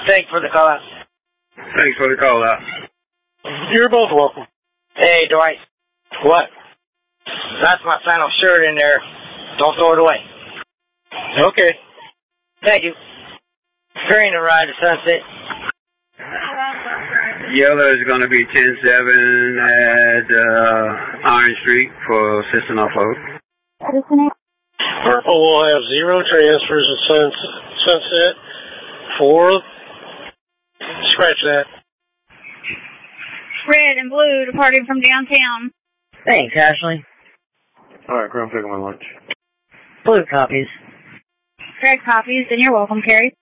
Thanks for the call out. Thanks for the call out. You're both welcome. Hey, Dwight. What? That's my final shirt in there. Don't throw it away. Okay. Thank you. Green to ride to Sunset. Yellow is going to be 10-7 at Iron Street for assistant offload. Purple will have 0 transfers at Sunset. 4. Scratch that. Red and blue departing from downtown. Thanks, Ashley. All right, Graham, taking my lunch. Blue copies. Red copies, and you're welcome, Carrie.